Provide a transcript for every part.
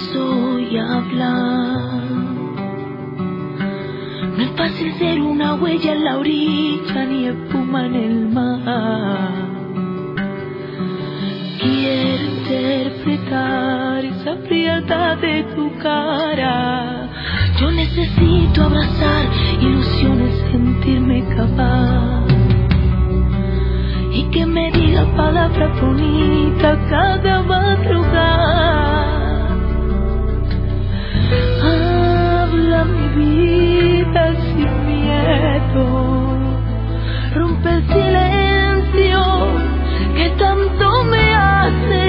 soy hablar. No es fácil ser una huella en la orilla ni espuma en el mar. Quiero interpretar esa frialdad de tu cara. Yo necesito abrazar ilusiones, sentirme capaz. Y que me diga palabras bonitas cada madrugada. Habla mi vida sin miedo. Rompe el silencio que tanto me hace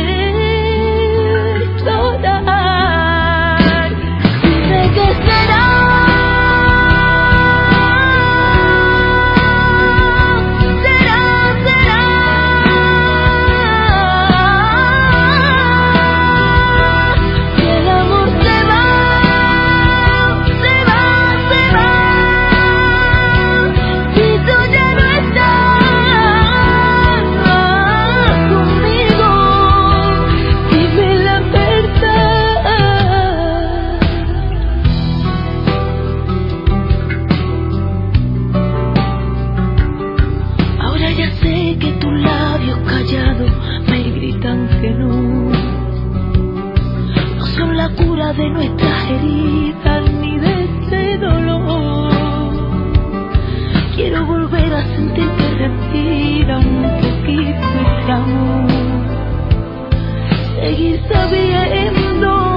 llorar. Dime qué será. De nuestras heridas ni de este dolor. Quiero volver a sentir que respira un poquito ese amor. Seguir sabiendo